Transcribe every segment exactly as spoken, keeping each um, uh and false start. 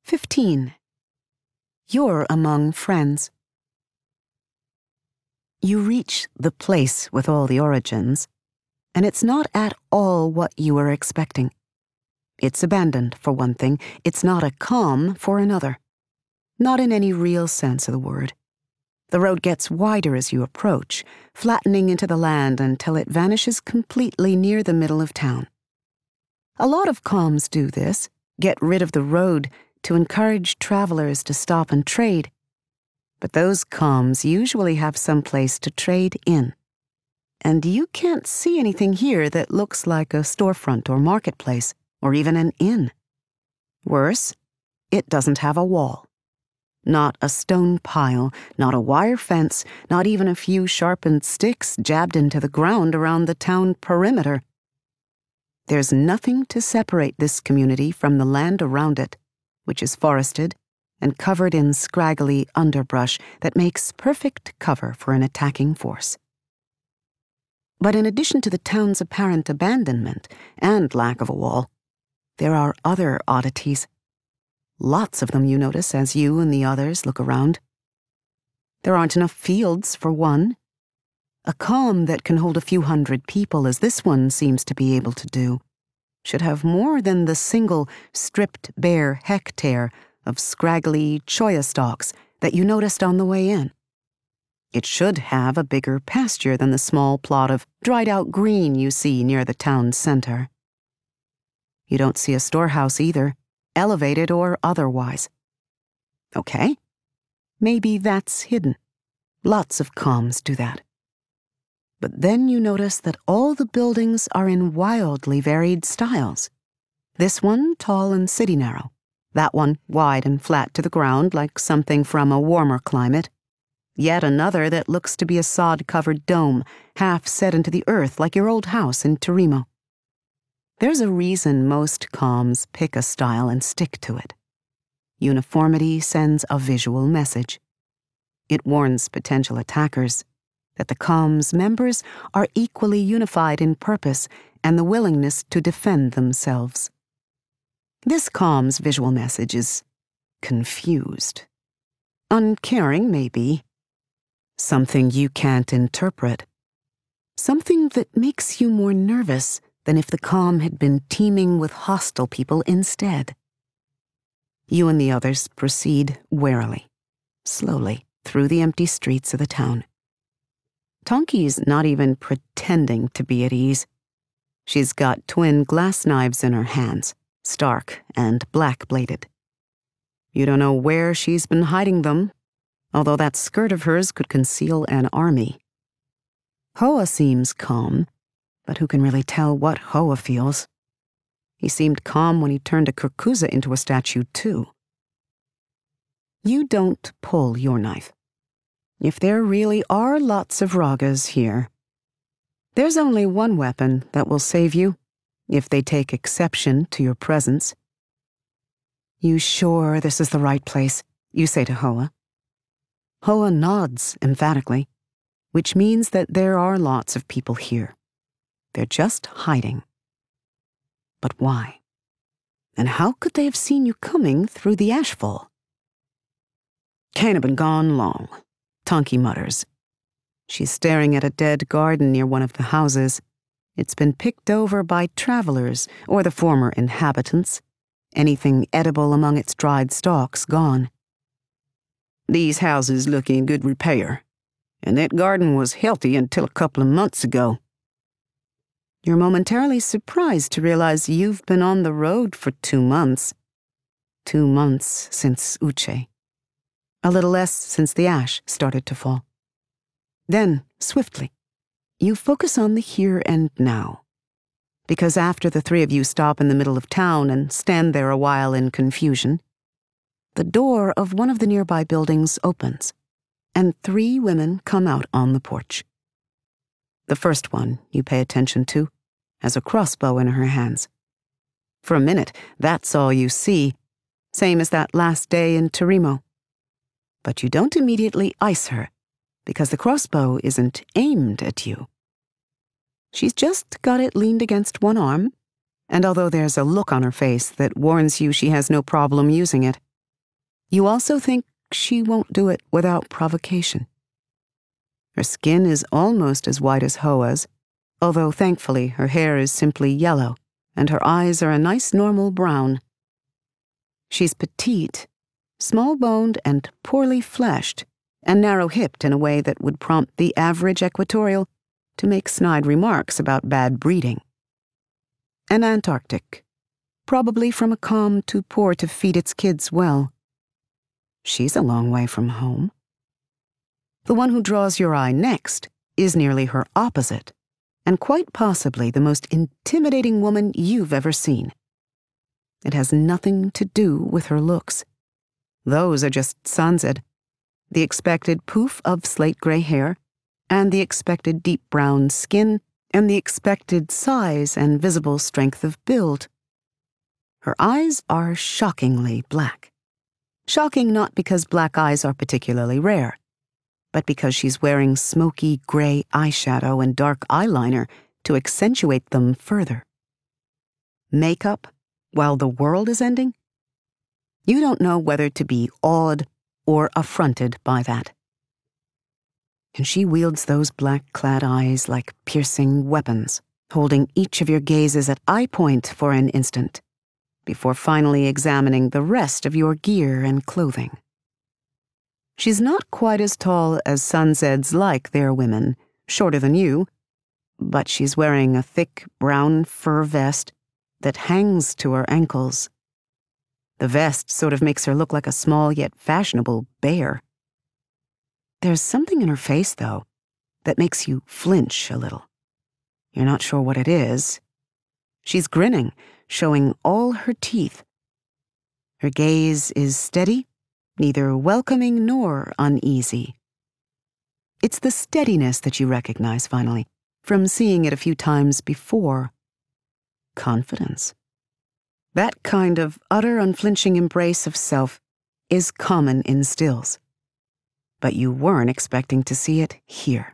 fifteen. You're among friends. You reach the place with all the origins, and it's not at all what you were expecting. It's abandoned, for one thing. It's not a calm, for another. Not in any real sense of the word. The road gets wider as you approach, flattening into the land until it vanishes completely near the middle of town. A lot of calms do this, get rid of the road to encourage travelers to stop and trade. But those calms usually have some place to trade in. And you can't see anything here that looks like a storefront or marketplace, or even an inn. Worse, it doesn't have a wall. Not a stone pile, not a wire fence, not even a few sharpened sticks jabbed into the ground around the town perimeter. There's nothing to separate this community from the land around it, which is forested and covered in scraggly underbrush that makes perfect cover for an attacking force. But in addition to the town's apparent abandonment and lack of a wall, there are other oddities. Lots of them, you notice, as you and the others look around. There aren't enough fields, for one. A calm that can hold a few hundred people, as this one seems to be able to do, should have more than the single stripped bare hectare of scraggly cholla stalks that you noticed on the way in. It should have a bigger pasture than the small plot of dried-out green you see near the town center. You don't see a storehouse either, elevated or otherwise. Okay, maybe that's hidden. Lots of calms do that. But then you notice that all the buildings are in wildly varied styles. This one tall and city-narrow, that one wide and flat to the ground like something from a warmer climate, yet another that looks to be a sod-covered dome, half set into the earth like your old house in Torimo. There's a reason most calms pick a style and stick to it. Uniformity sends a visual message. It warns potential attackers that the calm's members are equally unified in purpose and the willingness to defend themselves. This calm's visual message is confused. Uncaring, maybe. Something you can't interpret. Something that makes you more nervous than if the calm had been teeming with hostile people instead. You and the others proceed warily, slowly, through the empty streets of the town. Tonki's not even pretending to be at ease. She's got twin glass knives in her hands, stark and black-bladed. You don't know where she's been hiding them, although that skirt of hers could conceal an army. Hoa seems calm, but who can really tell what Hoa feels? He seemed calm when he turned a Kirkuza into a statue, too. You don't pull your knife. If there really are lots of Ragas here, there's only one weapon that will save you, if they take exception to your presence. You sure this is the right place? You say to Hoa. Hoa nods emphatically, which means that there are lots of people here. They're just hiding. But why? And how could they have seen you coming through the ashfall? Can't have been gone long, Tonki mutters. She's staring at a dead garden near one of the houses. It's been picked over by travelers or the former inhabitants. Anything edible among its dried stalks gone. These houses look in good repair, and that garden was healthy until a couple of months ago. You're momentarily surprised to realize you've been on the road for two months. Two months since Uche. A little less since the ash started to fall. Then, swiftly, you focus on the here and now. Because after the three of you stop in the middle of town and stand there a while in confusion, the door of one of the nearby buildings opens, and three women come out on the porch. The first one you pay attention to has a crossbow in her hands. For a minute, that's all you see, same as that last day in Torimo. But you don't immediately ice her, because the crossbow isn't aimed at you. She's just got it leaned against one arm, and although there's a look on her face that warns you she has no problem using it, You also think she won't do it without provocation. Her skin is almost as white as Hoa's, although thankfully her hair is simply yellow and her eyes are a nice normal brown. She's petite, small-boned and poorly fleshed, and narrow-hipped in a way that would prompt the average equatorial to make snide remarks about bad breeding. An Antarctic, probably from a calm too poor to feed its kids well. She's a long way from home. The one who draws your eye next is nearly her opposite, and quite possibly the most intimidating woman you've ever seen. It has nothing to do with her looks. Those are just Sanzed, the expected poof of slate-gray hair, and the expected deep brown skin, and the expected size and visible strength of build. Her eyes are shockingly black. Shocking not because black eyes are particularly rare, but because she's wearing smoky gray eyeshadow and dark eyeliner to accentuate them further. Makeup while the world is ending? You don't know whether to be awed or affronted by that. And she wields those black-clad eyes like piercing weapons, holding each of your gazes at eye point for an instant, before finally examining the rest of your gear and clothing. She's not quite as tall as Sanzeds like their women, shorter than you, but she's wearing a thick brown fur vest that hangs to her ankles. The vest sort of makes her look like a small yet fashionable bear. There's something in her face, though, that makes you flinch a little. You're not sure what it is. She's grinning, showing all her teeth. Her gaze is steady, neither welcoming nor uneasy. It's the steadiness that you recognize, finally, from seeing it a few times before. Confidence. That kind of utter unflinching embrace of self is common in stills. But you weren't expecting to see it here.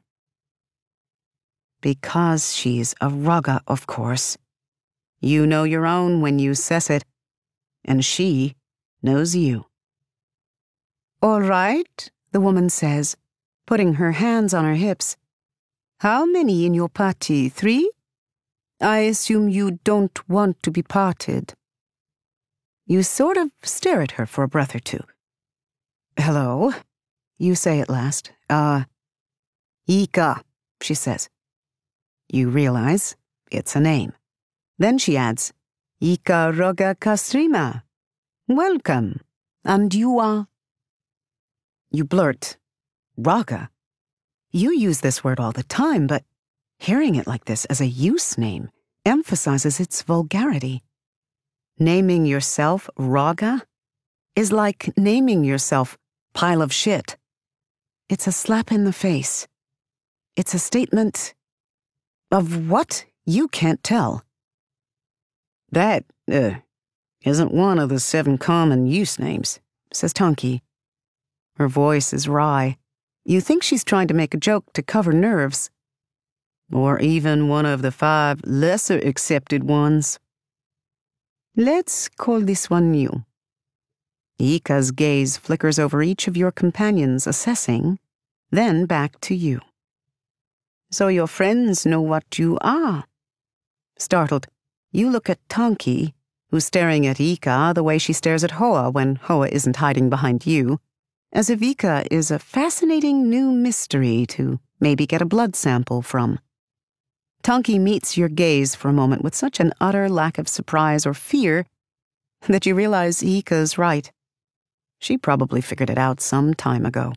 Because she's a Raga, of course. You know your own when you says it, and she knows you. All right, the woman says, putting her hands on her hips. How many in your party? Three? I assume you don't want to be parted. You sort of stare at her for a breath or two. Hello, you say at last. Uh, Ika, she says. You realize it's a name. Then she adds, Ika Roga Kastrima. Welcome. And you are? You blurt, Raga. You use this word all the time, but hearing it like this as a use name emphasizes its vulgarity. Naming yourself Raga is like naming yourself pile of shit. It's a slap in the face. It's a statement of what? You can't tell. That, uh, isn't one of the seven common use names, says Tonki. Her voice is wry. You think she's trying to make a joke to cover nerves. Or even one of the five lesser accepted ones. Let's call this one new. Ika's gaze flickers over each of your companions, assessing, then back to you. So your friends know what you are. Startled, you look at Tonki, who's staring at Ika the way she stares at Hoa when Hoa isn't hiding behind you, as if Ika is a fascinating new mystery to maybe get a blood sample from. Tonki meets your gaze for a moment with such an utter lack of surprise or fear that you realize Ika's right. She probably figured it out some time ago.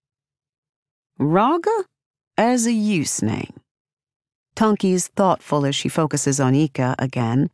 Raga as a use name. Tonki's thoughtful as she focuses on Ika again.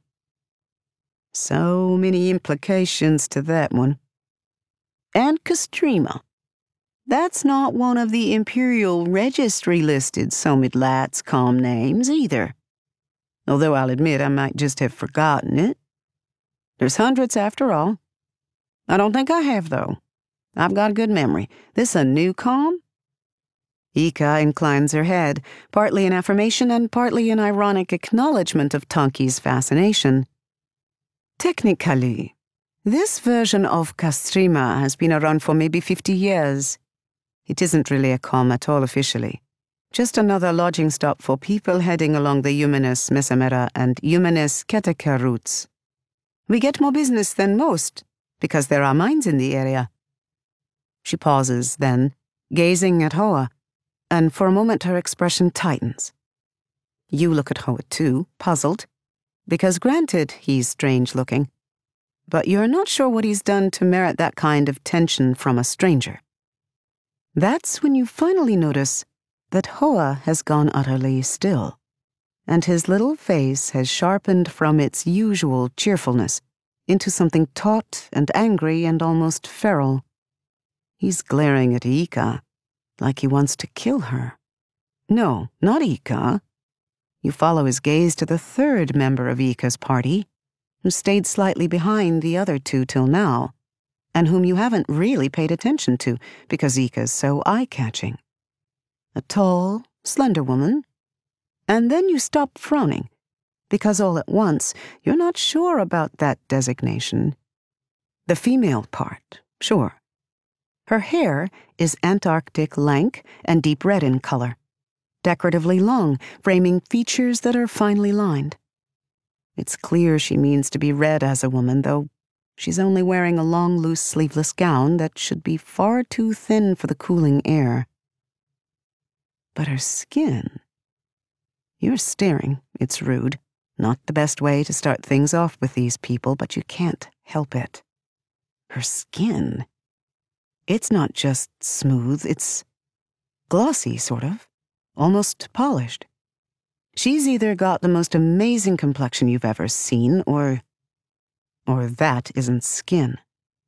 So many implications to that one. And Kastrima. That's not one of the Imperial Registry-listed Somidlat's com names either. Although I'll admit I might just have forgotten it. There's hundreds after all. I don't think I have, though. I've got a good memory. This a new com? Ika inclines her head, partly in affirmation and partly in ironic acknowledgement of Tonki's fascination. Technically, This version of Castrima has been around for maybe fifty years. It isn't really a com at all officially. Just another lodging stop for people heading along the Eumenes Mesamera and Eumenes Keteka routes. We get more business than most, because there are mines in the area. She pauses then, gazing at Hoa, and for a moment her expression tightens. You look at Hoa too, puzzled, because granted he's strange-looking, but you're not sure what he's done to merit that kind of tension from a stranger. That's when you finally notice that Hoa has gone utterly still, and his little face has sharpened from its usual cheerfulness into something taut and angry and almost feral. He's glaring at Ika, like he wants to kill her. No, not Ika. You follow his gaze to the third member of Ika's party, who stayed slightly behind the other two till now, and whom you haven't really paid attention to because Ika's so eye-catching. A tall, slender woman. And then you stop frowning, because all at once you're not sure about that designation. The female part, sure. Her hair is Antarctic lank and deep red in color, decoratively long, framing features that are finely lined. It's clear she means to be read as a woman, though she's only wearing a long, loose, sleeveless gown that should be far too thin for the cooling air. But her skin... You're staring, it's rude. Not the best way to start things off with these people, but you can't help it. Her skin... It's not just smooth, it's glossy, sort of. Almost polished. She's either got the most amazing complexion you've ever seen, or... or that isn't skin.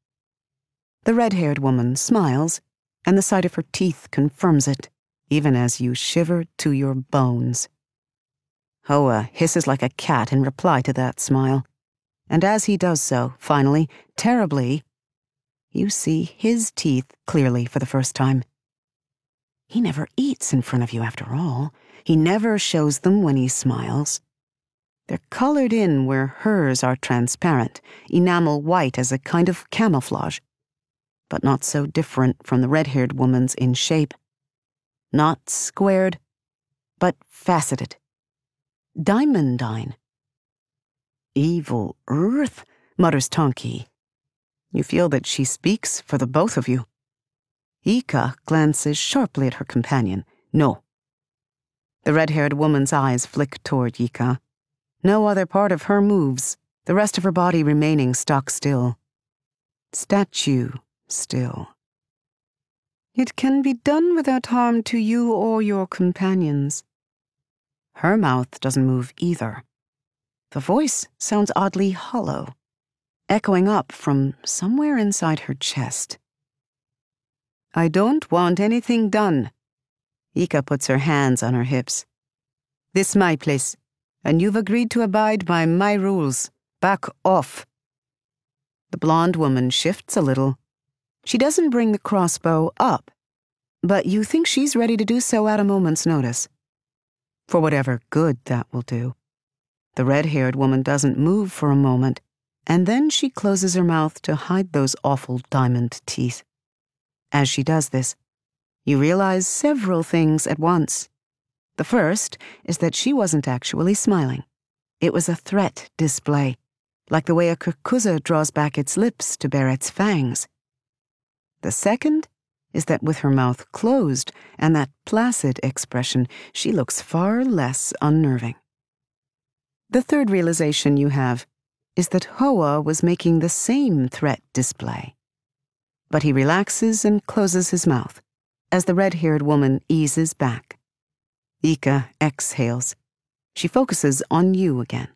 The red-haired woman smiles, and the sight of her teeth confirms it, even as you shiver to your bones. Hoa hisses like a cat in reply to that smile, and as he does so, finally, terribly, you see his teeth clearly for the first time. He never eats in front of you after all. He never shows them when he smiles. They're colored in where hers are transparent, enamel white as a kind of camouflage, but not so different from the red-haired woman's in shape. Not squared, but faceted. Diamondine. Evil earth, mutters Tonki. You feel that she speaks for the both of you. Ika glances sharply at her companion. No. The red-haired woman's eyes flick toward Ika. No other part of her moves, the rest of her body remaining stock still. Statue still. It can be done without harm to you or your companions. Her mouth doesn't move either. The voice sounds oddly hollow, echoing up from somewhere inside her chest. I don't want anything done. Ika puts her hands on her hips. This my place, and you've agreed to abide by my rules. Back off. The blonde woman shifts a little. She doesn't bring the crossbow up, but you think she's ready to do so at a moment's notice. For whatever good that will do. The red-haired woman doesn't move for a moment, and then she closes her mouth to hide those awful diamond teeth. As she does this, you realize several things at once. The first is that she wasn't actually smiling. It was a threat display, like the way a kukuza draws back its lips to bare its fangs. The second is that with her mouth closed and that placid expression, she looks far less unnerving. The third realization you have is that Hoa was making the same threat display. But he relaxes and closes his mouth as the red-haired woman eases back. Ika exhales. She focuses on you again.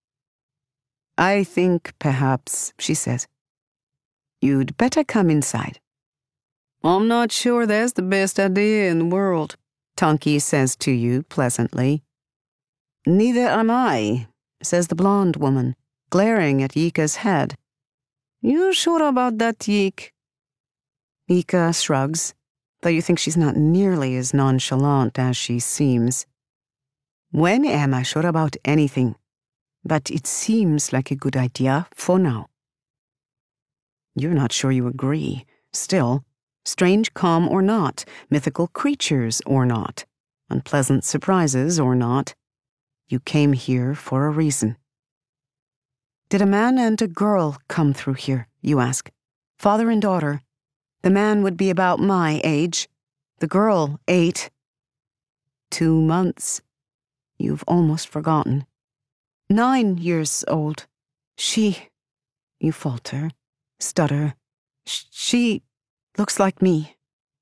I think, perhaps, she says, you'd better come inside. I'm not sure that's the best idea in the world, Tonki says to you pleasantly. Neither am I, says the blonde woman, glaring at Ika's head. You sure about that, Yik? Ika shrugs, though you think she's not nearly as nonchalant as she seems. When am I sure about anything? But it seems like a good idea for now. You're not sure you agree. Still, strange calm or not, mythical creatures or not, unpleasant surprises or not, you came here for a reason. Did a man and a girl come through here, you ask? Father and daughter. The man would be about my age. The girl, eight. Two months. You've almost forgotten. Nine years old. She, you falter, stutter. She looks like me.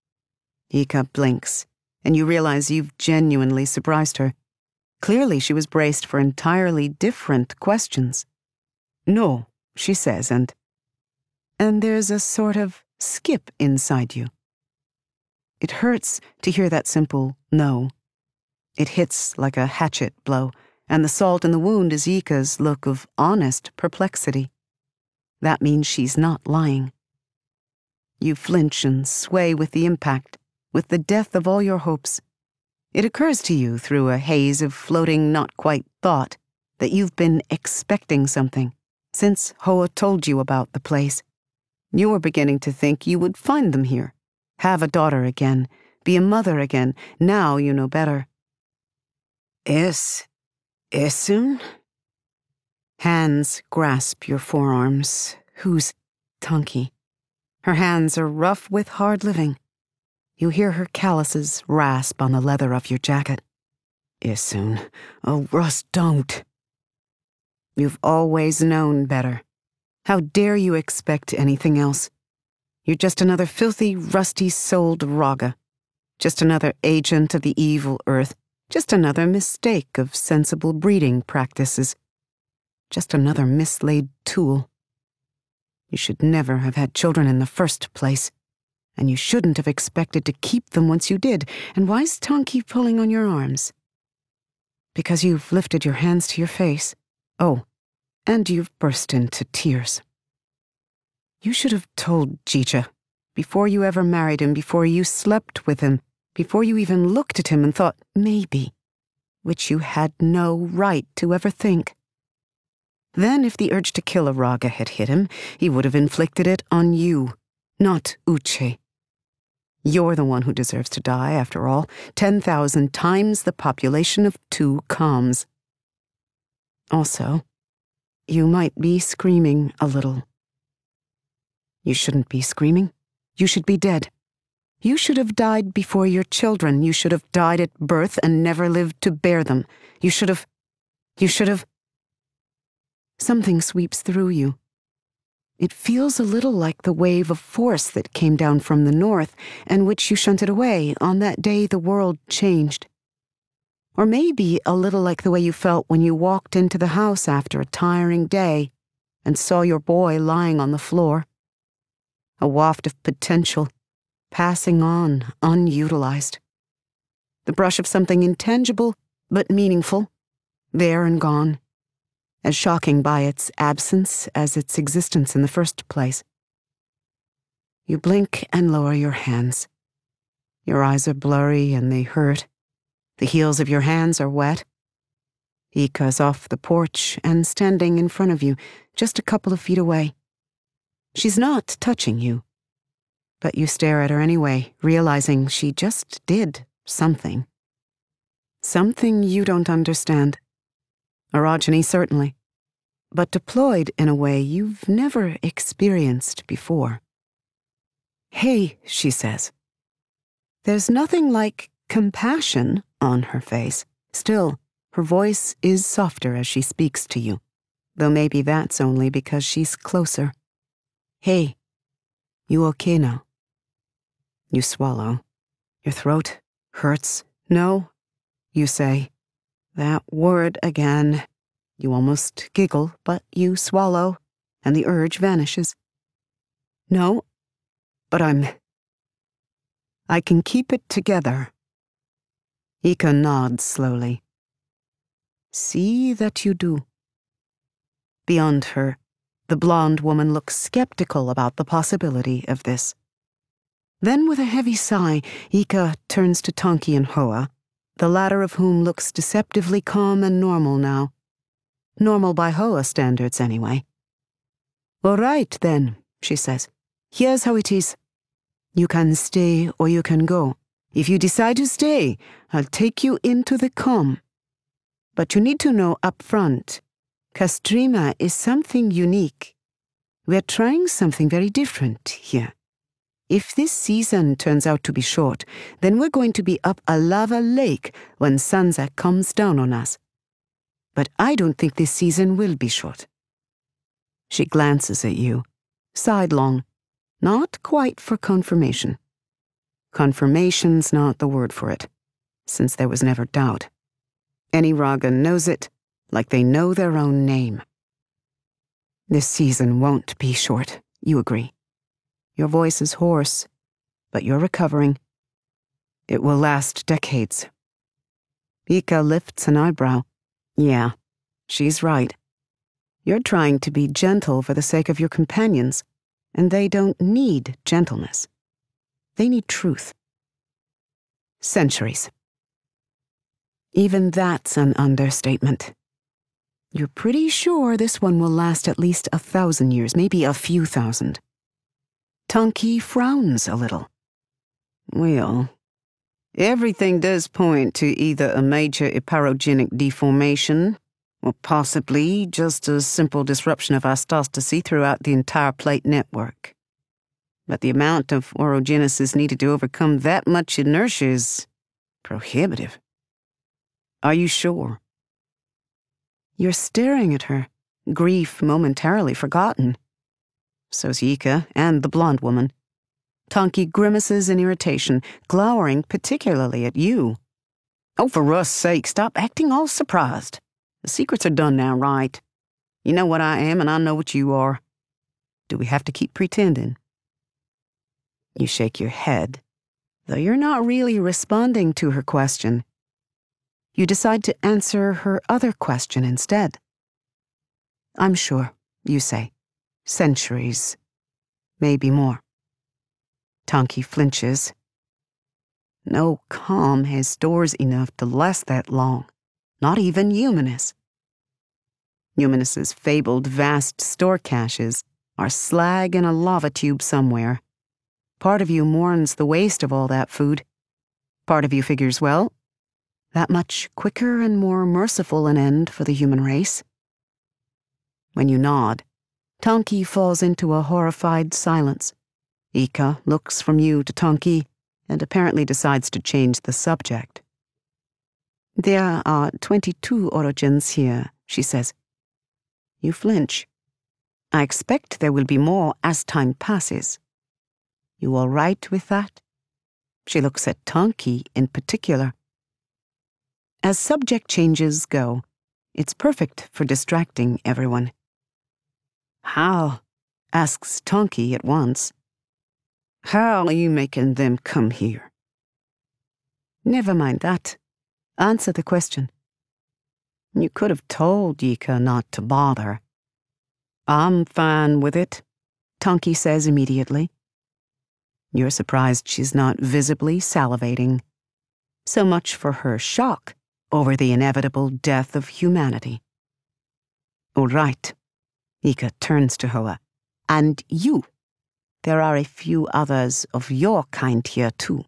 Ika blinks, and you realize you've genuinely surprised her. Clearly she was braced for entirely different questions. No, she says, and... And there's a sort of skip inside you. It hurts to hear that simple no. It hits like a hatchet blow, and the salt in the wound is Ika's look of honest perplexity. That means she's not lying. You flinch and sway with the impact, with the death of all your hopes. It occurs to you through a haze of floating not quite thought that you've been expecting something since Hoa told you about the place. You were beginning to think you would find them here, have a daughter again, be a mother again. Now you know better. Es... Esun? Hands grasp your forearms. Who's Tunky? Her hands are rough with hard living. You hear her calluses rasp on the leather of your jacket. Isun, oh Russ, don't. You've always known better. How dare you expect anything else? You're just another filthy, rusty-souled Raga. Just another agent of the evil earth. Just another mistake of sensible breeding practices. Just another mislaid tool. You should never have had children in the first place. And you shouldn't have expected to keep them once you did. And why's Tunky pulling on your arms? Because you've lifted your hands to your face. Oh, and you've burst into tears. You should have told Jicha, before you ever married him, before you slept with him, before you even looked at him and thought, maybe, which you had no right to ever think. Then if the urge to kill a Raga had hit him, he would have inflicted it on you, not Uche. You're the one who deserves to die, after all, ten thousand times the population of two Kams. Also, you might be screaming a little. You shouldn't be screaming. You should be dead. You should have died before your children. You should have died at birth and never lived to bear them. You should have... You should have... Something sweeps through you. It feels a little like the wave of force that came down from the north and which you shunted away on that day the world changed. Or maybe a little like the way you felt when you walked into the house after a tiring day and saw your boy lying on the floor. A waft of potential, passing on, unutilized. The brush of something intangible but meaningful, there and gone. As shocking by its absence as its existence in the first place. You blink and lower your hands. Your eyes are blurry and they hurt. The heels of your hands are wet. Ika's off the porch and standing in front of you, just a couple of feet away. She's not touching you. But you stare at her anyway, realizing she just did something. Something you don't understand. Orogeny, certainly, but deployed in a way you've never experienced before. Hey, she says. There's nothing like compassion on her face. Still, her voice is softer as she speaks to you, though maybe that's only because she's closer. Hey, you okay now? You swallow. Your throat hurts. No, you say. That word again. You almost giggle, but you swallow, and the urge vanishes. No, but I'm... I can keep it together. Ika nods slowly. See that you do. Beyond her, the blonde woman looks skeptical about the possibility of this. Then with a heavy sigh, Ika turns to Tunky and Hoa, the latter of whom looks deceptively calm and normal now. Normal by Hoa standards, anyway. All right, then, she says. Here's how it is. You can stay or you can go. If you decide to stay, I'll take you into the com. But you need to know up front, Castrima is something unique. We're trying something very different here. If this season turns out to be short, then we're going to be up a lava lake when Sansa comes down on us. But I don't think this season will be short. She glances at you, sidelong, not quite for confirmation. Confirmation's not the word for it, since there was never doubt. Any Raga knows it, like they know their own name. This season won't be short, you agree. Your voice is hoarse, but you're recovering. It will last decades. Ika lifts an eyebrow. Yeah, she's right. You're trying to be gentle for the sake of your companions, and they don't need gentleness. They need truth. Centuries. Even that's an understatement. You're pretty sure this one will last at least a thousand years, maybe a few thousand. Tonki frowns a little. Well, everything does point to either a major eparogenic deformation, or possibly just a simple disruption of apostasy throughout the entire plate network. But the amount of orogenesis needed to overcome that much inertia is prohibitive. Are you sure? You're staring at her, grief momentarily forgotten. So's Yika and the blonde woman. Tonki grimaces in irritation, glowering particularly at you. Oh, for Rust's sake, stop acting all surprised. The secrets are done now, right? You know what I am, and I know what you are. Do we have to keep pretending? You shake your head, though you're not really responding to her question. You decide to answer her other question instead. I'm sure, you say. Centuries. Maybe more. Tonki flinches. No calm has stores enough to last that long. Not even Humanus. Humanus's fabled vast store caches are slag in a lava tube somewhere. Part of you mourns the waste of all that food. Part of you figures, well, that much quicker and more merciful an end for the human race. When you nod, Tonki falls into a horrified silence. Ika looks from you to Tonki and apparently decides to change the subject. There are twenty-two orogens here, she says. You flinch. I expect there will be more as time passes. You all right with that? She looks at Tonki in particular. As subject changes go, it's perfect for distracting everyone. How? Asks Tonki at once. How are you making them come here? Never mind that. Answer the question. You could have told Yika not to bother. I'm fine with it, Tonki says immediately. You're surprised she's not visibly salivating. So much for her shock over the inevitable death of humanity. All right. Ika turns to Hoa. And you. There are a few others of your kind here, too.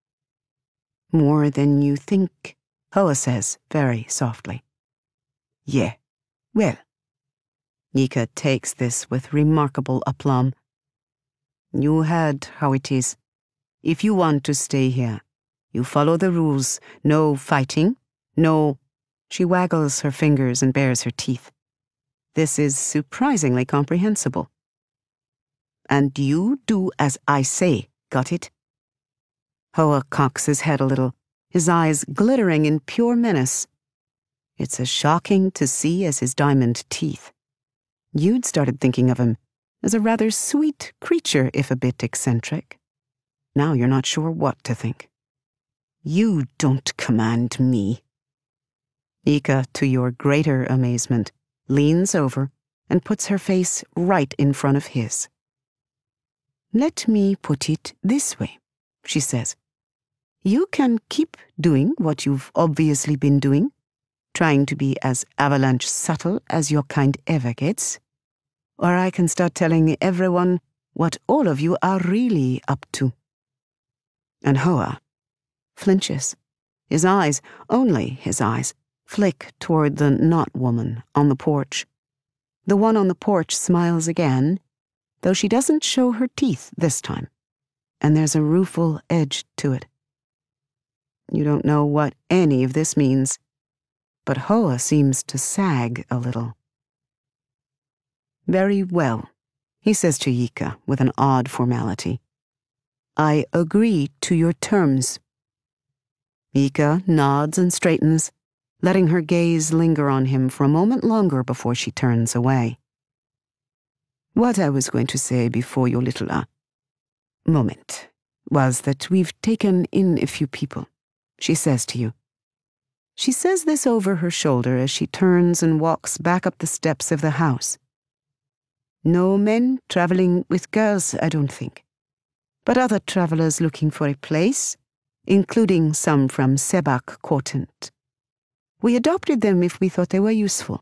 More than you think, Hoa says very softly. Yeah, well. Ika takes this with remarkable aplomb. You heard how it is. If you want to stay here, you follow the rules. No fighting, no... She waggles her fingers and bares her teeth. This is surprisingly comprehensible. And you do as I say, got it? Hoa cocks his head a little, his eyes glittering in pure menace. It's as shocking to see as his diamond teeth. You'd started thinking of him as a rather sweet creature, if a bit eccentric. Now you're not sure what to think. You don't command me. Ika, to your greater amazement, leans over and puts her face right in front of his. Let me put it this way, she says. You can keep doing what you've obviously been doing, trying to be as avalanche subtle as your kind ever gets. Or I can start telling everyone what all of you are really up to. And Hoa flinches. His eyes, only his eyes, flick toward the not woman on the porch. The one on the porch smiles again, though she doesn't show her teeth this time, and there's a rueful edge to it. You don't know what any of this means, but Hoa seems to sag a little. Very well, he says to Yika with an odd formality. I agree to your terms. Yika nods and straightens, letting her gaze linger on him for a moment longer before she turns away. What I was going to say before your little uh, moment was that we've taken in a few people, she says to you. She says this over her shoulder as she turns and walks back up the steps of the house. No men traveling with girls, I don't think, but other travelers looking for a place, including some from Sebak Kortent. We adopted them if we thought they were useful.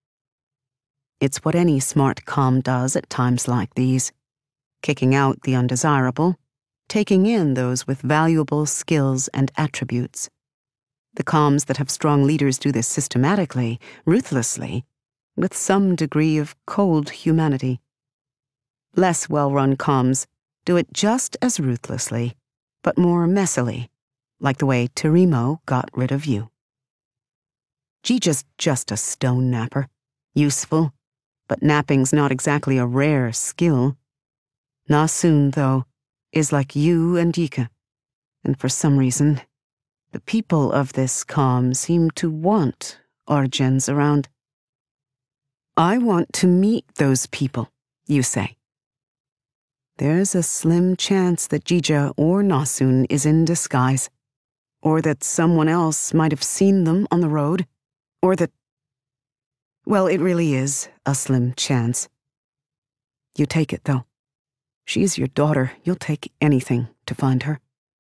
It's what any smart comm does at times like these, kicking out the undesirable, taking in those with valuable skills and attributes. The comms that have strong leaders do this systematically, ruthlessly, with some degree of cold humanity. Less well-run comms do it just as ruthlessly, but more messily, like the way Terimo got rid of you. Gija's just a stone napper, useful, but napping's not exactly a rare skill. Nasun, though, is like you and Yika, and for some reason, the people of this comm seem to want Origins around. I want to meet those people, you say. There's a slim chance that Gija or Nasun is in disguise, or that someone else might have seen them on the road, or that... Well, it really is a slim chance. You take it, though. She's your daughter. You'll take anything to find her.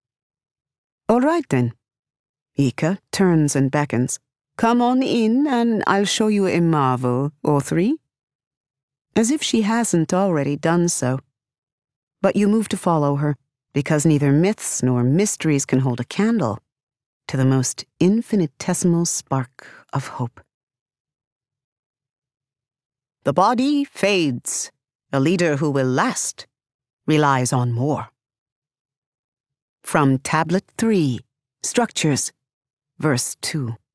All right, then. Yika turns and beckons. Come on in, and I'll show you a marvel or three. As if she hasn't already done so. But you move to follow her, because neither myths nor mysteries can hold a candle to the most infinitesimal spark of hope. The body fades. A leader who will last relies on more. From Tablet three, Structures, Verse two.